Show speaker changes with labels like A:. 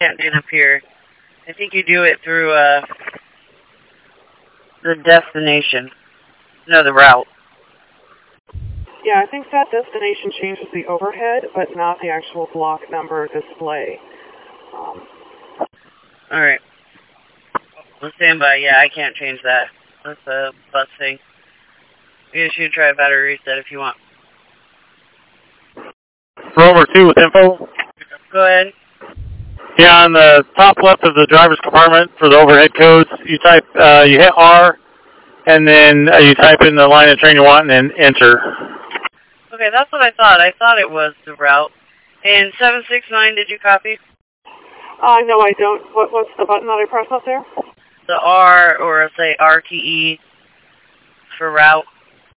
A: can't do it up here. I think you do it through the destination. No, the route.
B: Yeah, I think that destination changes the overhead, but not the actual block number display.
A: Alright. Let's stand by. Yeah, I can't change that. That's a bus thing. You should try a battery reset if you want.
C: Rover 2 with info.
A: Go ahead.
C: Yeah, on the top left of the driver's compartment for the overhead codes, you type, you hit R, and then you type in the line of train you want, and then enter.
A: Okay, that's what I thought. I thought it was the route. And 769, did you copy?
B: No, I don't. What's the button that I press up there?
A: The R, or say RTE for route.